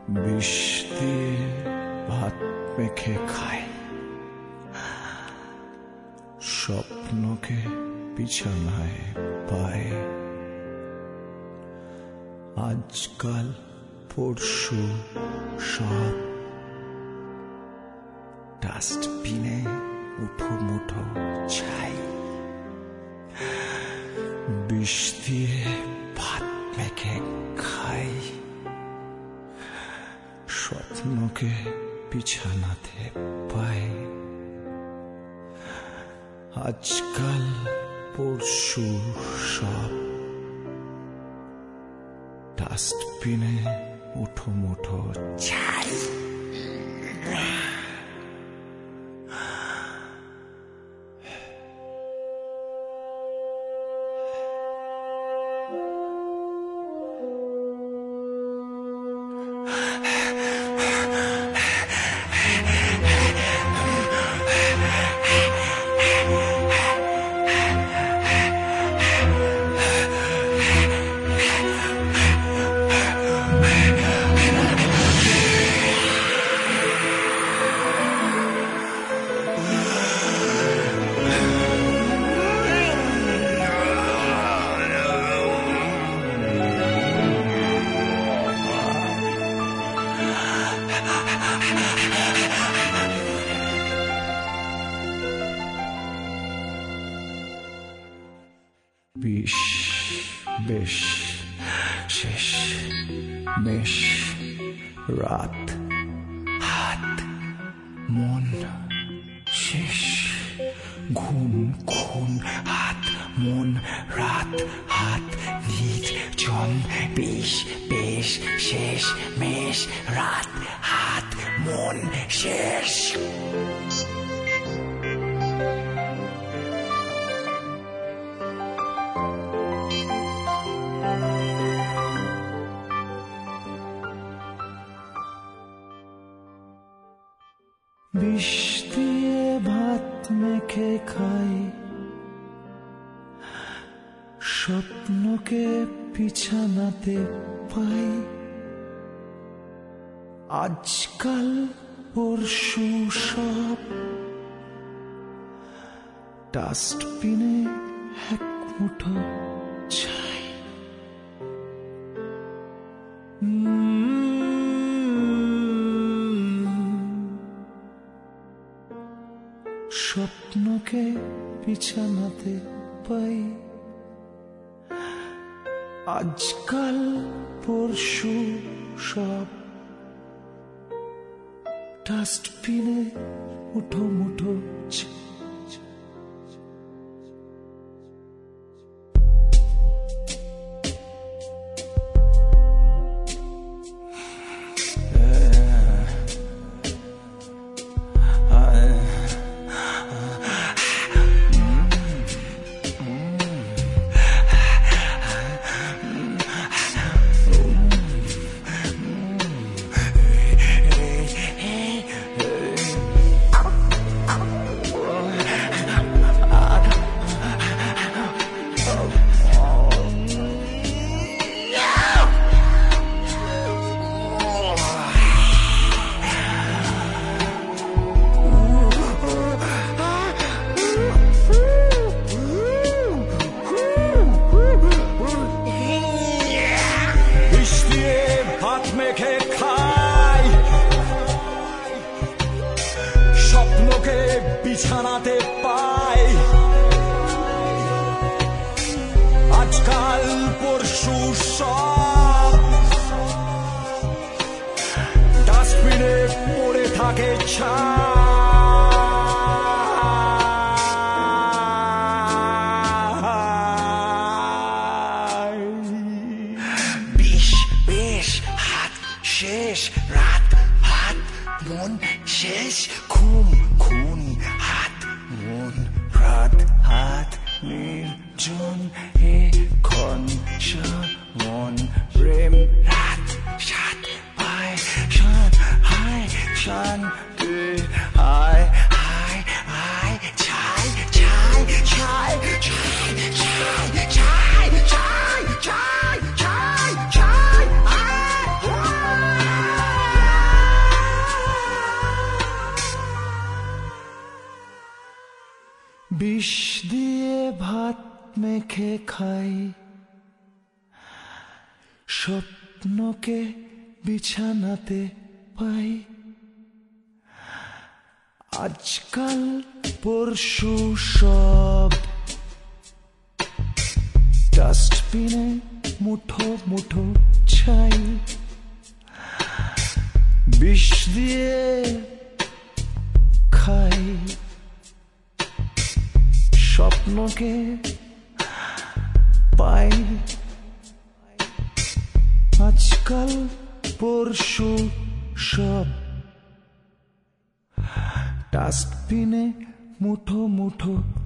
বিষ দিয়ে ভাত মেখে খাই, স্বপ্নকে বিছানায় পাই। আজকাল পরশু সব ডাস্টবিনে মুঠো মুঠো ছাই। বিষ দিয়ে ভাত মেখে খাই, স্বপ্নকে বিছানাতে পাই। আজকাল পরশু সব ডাস্টবিনে মুঠো মুঠো ছাই। বিষ বেশ শেষ মেষ রাত হাত মন শেষ ঘুম খুন হাত মন রাত হাত নির্জন বিষ বেশ শেষ মেষ রাত হাত মন শেষ। বিষ দিয়ে ভাত মেখে খাই, স্বপ্নকে বিছানাতে পাই। আজকাল পরশু সব ডাস্টবিনে এক মুঠো ছাই। স্বপ্নকে বিছানাতে পাই। আজকাল পরশু সব ডাস্টবিনে মুঠো মুঠো ছাই। মেখে খাই, স্বপ্নকে বিছানাতে পাই। আজকাল পরশু সব ডাস্টবিনে পড়ে থাকে ছাই। শেষ রাত হাত মন শেষ ঘুম খুন হাত মন রাত হাত নির্জন এখন মন প্রেম রাত সাত পায় শান হায় শান্তি হায় হায় হায় ছাই ছাই ছাই ছাই ছাই ছাই ছাই ছাই ছাই ছাই বিষ দিয়ে ভাত মেখে খাই, স্বপ্নকে বিছানাতে পাই। আজকাল পরশু সব ডাস্টবিনে মুঠো মুঠো ছাই। বিষ দিয়ে খাই, স্বপ্নকে পাই। আজকাল পরশু সব ডাস্টবিনে মুঠো মুঠো